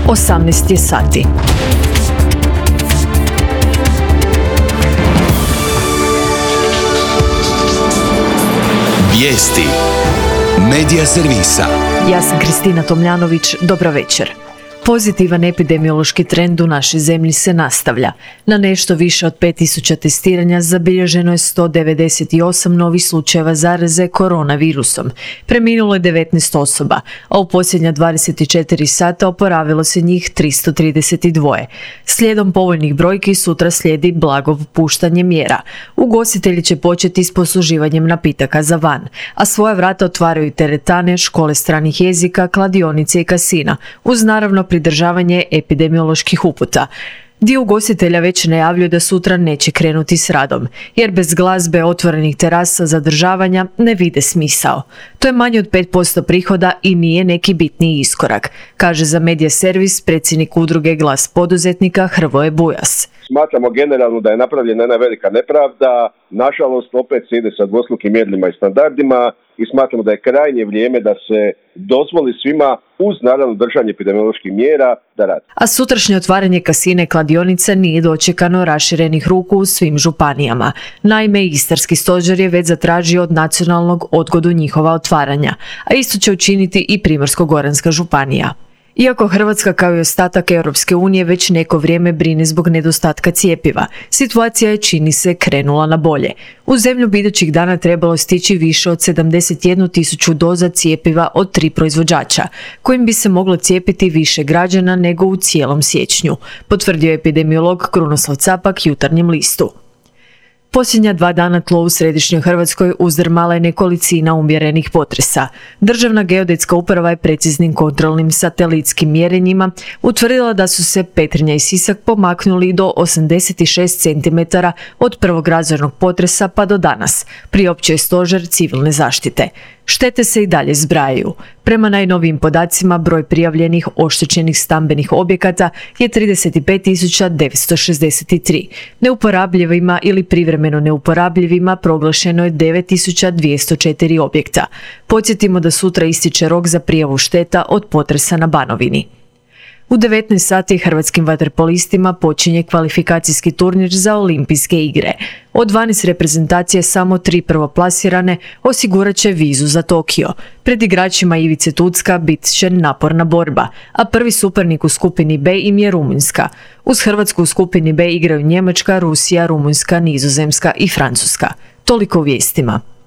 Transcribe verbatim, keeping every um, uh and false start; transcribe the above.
osamnaest je sati. Vijesti Medija servisa. Ja sam Kristina Tomljanović, dobro večer. Pozitivan epidemiološki trend u našoj zemlji se nastavlja. Na nešto više od pet tisuća testiranja zabilježeno je sto devedeset osam novih slučajeva zaraze koronavirusom. Preminulo je devetnaest osoba, a u posljednja dvadeset četiri sata oporavilo se njih tristo trideset dva. Slijedom povoljnih brojki sutra slijedi blago puštanje mjera. Ugostitelji će početi s posluživanjem napitaka za van, a svoja vrata otvaraju i teretane, škole stranih jezika, kladionice i kasina, uz naravno pridržavanje epidemioloških uputa. Dio ugostitelja već najavljuje da sutra neće krenuti s radom, jer bez glazbe, otvorenih terasa, zadržavanja ne vide smisao. To je manje od pet posto prihoda i nije neki bitniji iskorak, kaže za Medija servis predsjednik udruge Glas poduzetnika Hrvoje Bujas. Smatramo generalno da je napravljena jedna velika nepravda, nažalost opet se ide sa dvostrukim mjerilima i standardima i smatramo da je krajnje vrijeme da se dozvoli svima, uz naravno držanje epidemioloških mjera, da radi. A sutrašnje otvaranje kasine kladionica nije dočekano raširenih ruku u svim županijama. Naime, Istarski stožer je već zatražio od nacionalnog odgodu njihova otvaranja, a isto će učiniti i Primorsko-goranska županija. Iako Hrvatska kao i ostatak Europske unije već neko vrijeme brine zbog nedostatka cjepiva, situacija je, čini se, krenula na bolje. U zemlju bi idućih dana trebalo stići više od sedamdeset jednu tisuću doza cjepiva od tri proizvođača, kojim bi se moglo cijepiti više građana nego u cijelom siječnju, potvrdio je epidemiolog Krunoslav Capak Jutarnjem listu. Posljednja dva dana tlo u središnjoj Hrvatskoj uzdrmala je nekolicina umjerenih potresa. Državna geodetska uprava je preciznim kontrolnim satelitskim mjerenjima utvrdila da su se Petrinja i Sisak pomaknuli do osamdeset šest centimetara od prvog razornog potresa pa do danas, priopćio je Stožer civilne zaštite. Štete se i dalje zbrajaju. Prema najnovijim podacima, broj prijavljenih oštećenih stambenih objekata je trideset pet tisuća devetsto šezdeset tri. Neuporabljivima ili privremeno neuporabljivima proglašeno je devet tisuća dvjesto četiri objekta. Podsjetimo da sutra ističe rok za prijavu šteta od potresa na Banovini. U devetnaest sati hrvatskim vaterpolistima počinje kvalifikacijski turnir za olimpijske igre. Od dvanaest reprezentacije samo tri prvoplasirane osigurat će vizu za Tokio. Pred igračima Ivice Tucka bit će naporna borba, a prvi suparnik u skupini B im je Rumunjska. Uz Hrvatsku u skupini B igraju Njemačka, Rusija, Rumunjska, Nizozemska i Francuska. Toliko u vijestima.